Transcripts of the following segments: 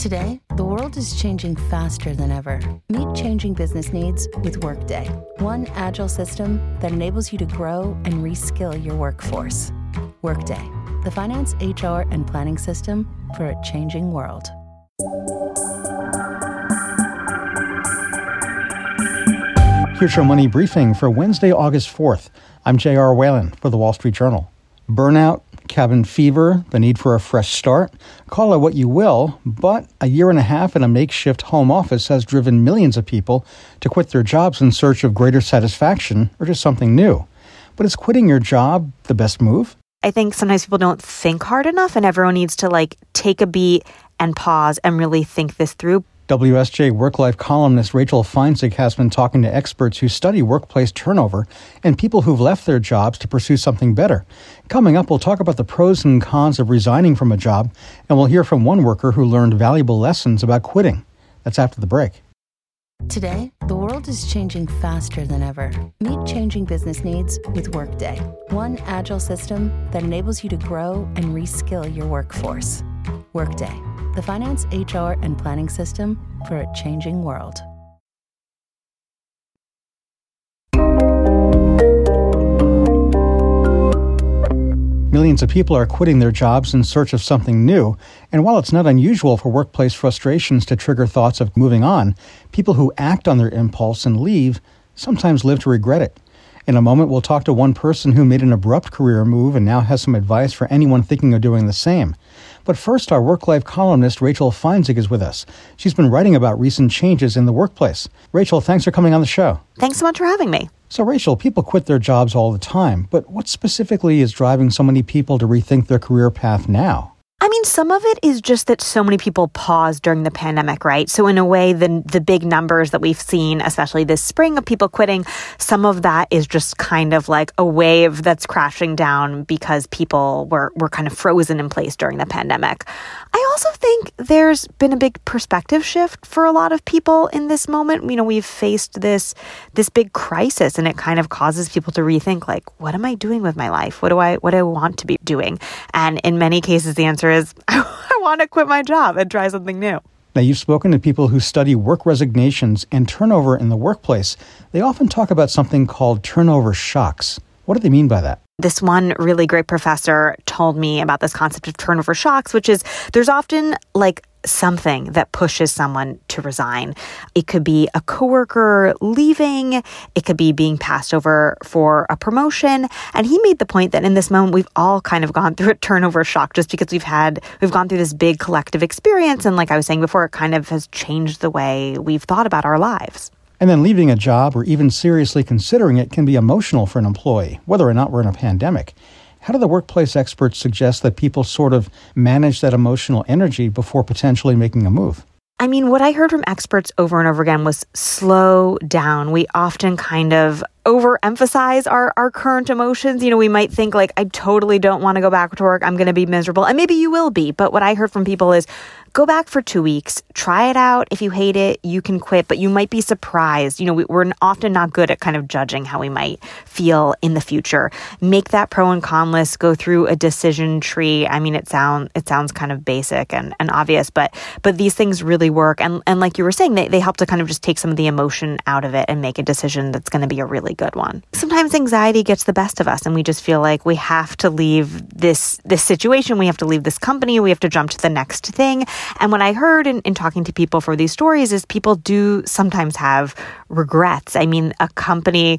Today, the world is changing faster than ever. Meet changing business needs with Workday, one agile system that enables you to grow and reskill your workforce. Workday, the finance, HR, and planning system for a changing world. Here's your money briefing for Wednesday, August 4th. I'm J.R. Whalen for The Wall Street Journal. Burnout, cabin fever, the need for a fresh start. Call it what you will, but a year and a half in a makeshift home office has driven millions of people to quit their jobs in search of greater satisfaction or just something new. But is quitting your job the best move? I think sometimes people don't think hard enough, and everyone needs to take a beat and pause and really think this through. WSJ work-life columnist Rachel Feinzig has been talking to experts who study workplace turnover and people who've left their jobs to pursue something better. Coming up, we'll talk about the pros and cons of resigning from a job, and we'll hear from one worker who learned valuable lessons about quitting. That's after the break. Today, the world is changing faster than ever. Meet changing business needs with Workday, one agile system that enables you to grow and reskill your workforce. Workday, the finance, HR, and planning system for a changing world. Millions of people are quitting their jobs in search of something new, and while it's not unusual for workplace frustrations to trigger thoughts of moving on, people who act on their impulse and leave sometimes live to regret it. In a moment, we'll talk to one person who made an abrupt career move and now has some advice for anyone thinking of doing the same. But first, our work-life columnist Rachel Feinzig is with us. She's been writing about recent changes in the workplace. Rachel, thanks for coming on the show. Thanks so much for having me. So, Rachel, people quit their jobs all the time, but what specifically is driving so many people to rethink their career path now? I mean, some of it is just that so many people paused during the pandemic, right? So in a way, the big numbers that we've seen, especially this spring of people quitting, some of that is just kind of like a wave that's crashing down because people were kind of frozen in place during the pandemic. I also think there's been a big perspective shift for a lot of people in this moment. You know, we've faced this big crisis, and it kind of causes people to rethink, what am I doing with my life? What do I want to be doing? And in many cases, the answer is, I want to quit my job and try something new. Now, you've spoken to people who study work resignations and turnover in the workplace. They often talk about something called turnover shocks. What do they mean by that? This one really great professor told me about this concept of turnover shocks, which is there's often something that pushes someone to resign. It could be a coworker leaving. It could be being passed over for a promotion. And he made the point that in this moment, we've all kind of gone through a turnover shock just because we've gone through this big collective experience. And like I was saying before, it kind of has changed the way we've thought about our lives. And then leaving a job or even seriously considering it can be emotional for an employee, whether or not we're in a pandemic. How do the workplace experts suggest that people sort of manage that emotional energy before potentially making a move? I mean, what I heard from experts over and over again was slow down. We often kind of overemphasize our current emotions. You know, we might think I totally don't want to go back to work. I'm going to be miserable. And maybe you will be. But what I heard from people is go back for 2 weeks, try it out. If you hate it, you can quit, but you might be surprised. You know, we're often not good at kind of judging how we might feel in the future. Make that pro and con list, go through a decision tree. I mean, it sounds kind of basic and obvious, but these things really work. And like you were saying, they help to kind of just take some of the emotion out of it and make a decision that's going to be a really good one. Sometimes anxiety gets the best of us and we just feel like we have to leave this situation. We have to leave this company. We have to jump to the next thing. And what I heard in talking to people for these stories is people do sometimes have regrets. I mean, a company,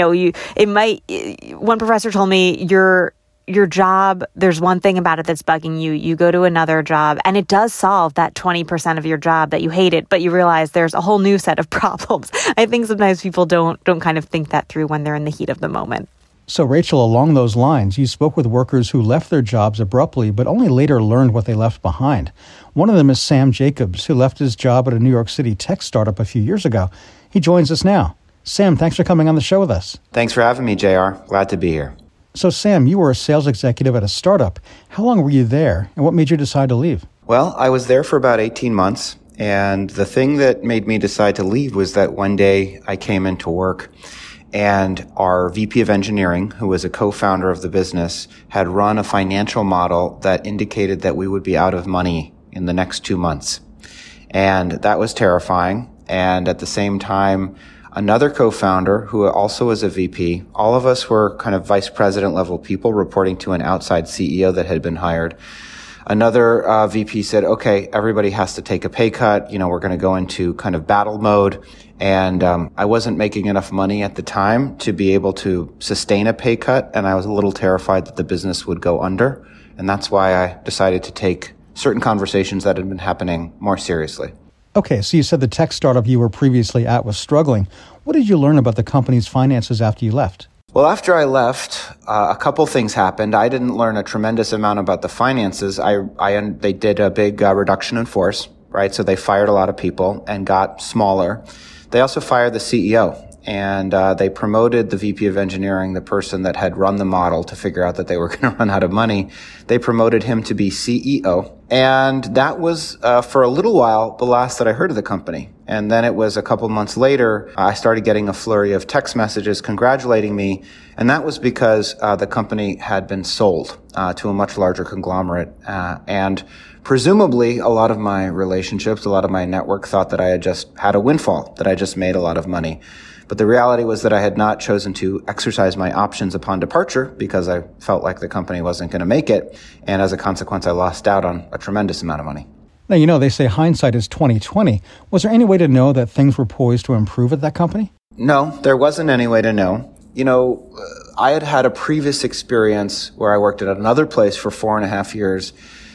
one professor told me your job, there's one thing about it that's bugging you. You go to another job and it does solve that 20% of your job that you hated, but you realize there's a whole new set of problems. I think sometimes people don't kind of think that through when they're in the heat of the moment. So, Rachel, along those lines, you spoke with workers who left their jobs abruptly, but only later learned what they left behind. One of them is Sam Jacobs, who left his job at a New York City tech startup a few years ago. He joins us now. Sam, thanks for coming on the show with us. Thanks for having me, JR. Glad to be here. So, Sam, you were a sales executive at a startup. How long were you there, and what made you decide to leave? Well, I was there for about 18 months, and the thing that made me decide to leave was that one day I came into work, and our VP of engineering, who was a co-founder of the business, had run a financial model that indicated that we would be out of money in the next 2 months. And that was terrifying. And at the same time, another co-founder who also was a VP, all of us were kind of vice president level people reporting to an outside CEO that had been hired. Another VP said, okay, everybody has to take a pay cut. We're going to go into kind of battle mode. And I wasn't making enough money at the time to be able to sustain a pay cut. And I was a little terrified that the business would go under. And that's why I decided to take certain conversations that had been happening more seriously. Okay, so you said the tech startup you were previously at was struggling. What did you learn about the company's finances after you left? Well, after I left, a couple things happened. I didn't learn a tremendous amount about the finances. They did a big reduction in force, right? So they fired a lot of people and got smaller. They also fired the CEO, and they promoted the VP of engineering, the person that had run the model, to figure out that they were going to run out of money. They promoted him to be CEO. And that was, for a little while, the last that I heard of the company. And then it was a couple months later, I started getting a flurry of text messages congratulating me. And that was because the company had been sold to a much larger conglomerate. And presumably, a lot of my relationships, a lot of my network thought that I had just had a windfall, that I just made a lot of money. But the reality was that I had not chosen to exercise my options upon departure because I felt like the company wasn't going to make it. And as a consequence, I lost out on a tremendous amount of money. Now, they say hindsight is 20/20. Was there any way to know that things were poised to improve at that company? No, there wasn't any way to know. I had a previous experience where I worked at another place for 4.5 years.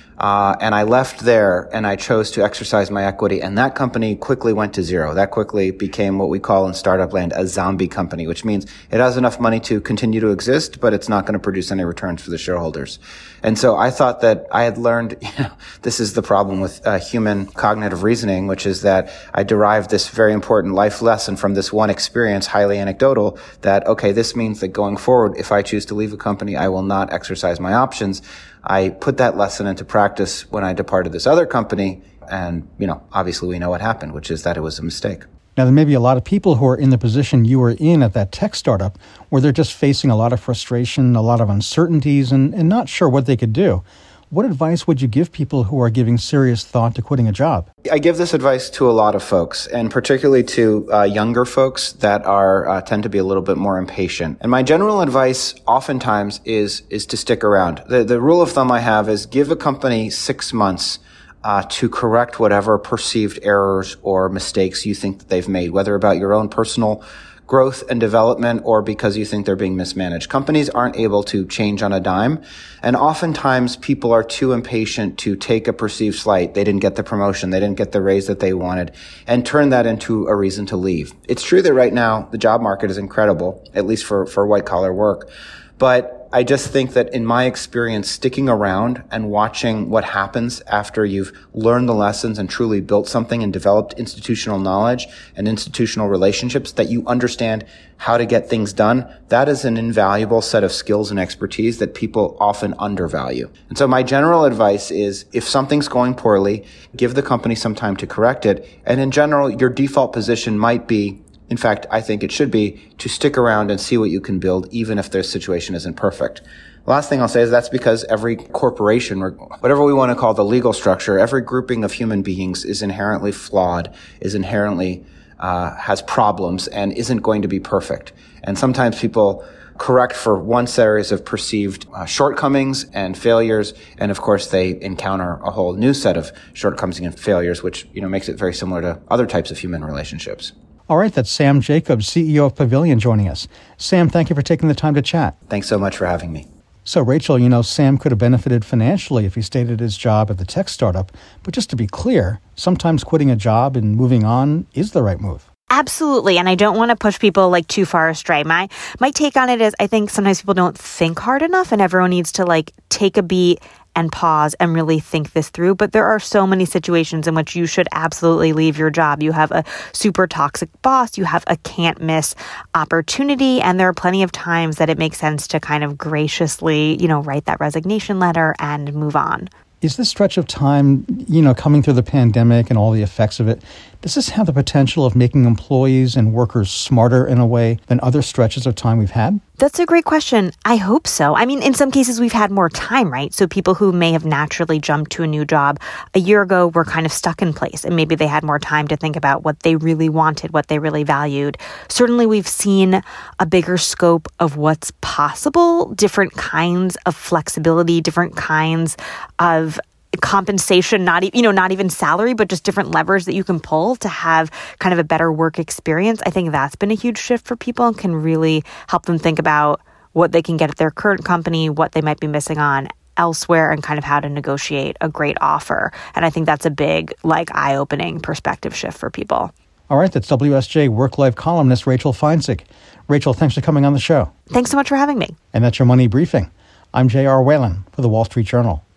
And I left there and I chose to exercise my equity, and that company quickly went to zero. That quickly became what we call in startup land a zombie company, which means it has enough money to continue to exist, but it's not going to produce any returns for the shareholders. And so I thought that I had learned, this is the problem with human cognitive reasoning, which is that I derived this very important life lesson from this one experience, highly anecdotal, that, okay, this means that going forward, if I choose to leave a company, I will not exercise my options. I put that lesson into practice when I departed this other company. And, obviously we know what happened, which is that it was a mistake. Now, there may be a lot of people who are in the position you were in at that tech startup where they're just facing a lot of frustration, a lot of uncertainties, and not sure what they could do. What advice would you give people who are giving serious thought to quitting a job? I give this advice to a lot of folks, and particularly to younger folks that tend to be a little bit more impatient. And my general advice oftentimes is to stick around. The rule of thumb I have is give a company 6 months to correct whatever perceived errors or mistakes you think that they've made, whether about your own personal growth and development or because you think they're being mismanaged. Companies aren't able to change on a dime. And oftentimes people are too impatient to take a perceived slight. They didn't get the promotion. They didn't get the raise that they wanted and turn that into a reason to leave. It's true that right now the job market is incredible, at least for white collar work. But I just think that in my experience, sticking around and watching what happens after you've learned the lessons and truly built something and developed institutional knowledge and institutional relationships, that you understand how to get things done, that is an invaluable set of skills and expertise that people often undervalue. And so my general advice is, if something's going poorly, give the company some time to correct it. And in general, your default position might be, in fact, I think it should be, to stick around and see what you can build, even if their situation isn't perfect. Last thing I'll say is that's because every corporation, or whatever we want to call the legal structure, every grouping of human beings is inherently flawed, is inherently has problems, and isn't going to be perfect. And sometimes people correct for one series of perceived shortcomings and failures, and of course they encounter a whole new set of shortcomings and failures, which makes it very similar to other types of human relationships. All right, that's Sam Jacobs, CEO of Pavilion, joining us. Sam, thank you for taking the time to chat. Thanks so much for having me. So, Rachel, Sam could have benefited financially if he stayed at his job at the tech startup. But just to be clear, sometimes quitting a job and moving on is the right move. Absolutely. And I don't want to push people too far astray. My take on it is I think sometimes people don't think hard enough, and everyone needs to take a beat and pause and really think this through. But there are so many situations in which you should absolutely leave your job. You have a super toxic boss, you have a can't miss opportunity, and there are plenty of times that it makes sense to kind of graciously, write that resignation letter and move on. Is this stretch of time, coming through the pandemic and all the effects of it, does this have the potential of making employees and workers smarter in a way than other stretches of time we've had? That's a great question. I hope so. I mean, in some cases, we've had more time, right? So people who may have naturally jumped to a new job a year ago were kind of stuck in place, and maybe they had more time to think about what they really wanted, what they really valued. Certainly, we've seen a bigger scope of what's possible, different kinds of flexibility, different kinds of compensation, not even salary, but just different levers that you can pull to have kind of a better work experience. I think that's been a huge shift for people and can really help them think about what they can get at their current company, what they might be missing on elsewhere, and kind of how to negotiate a great offer. And I think that's a big, eye-opening perspective shift for people. All right, that's WSJ Work-Life columnist Rachel Feinzig. Rachel, thanks for coming on the show. Thanks so much for having me. And that's your Money Briefing. I'm J.R. Whalen for The Wall Street Journal.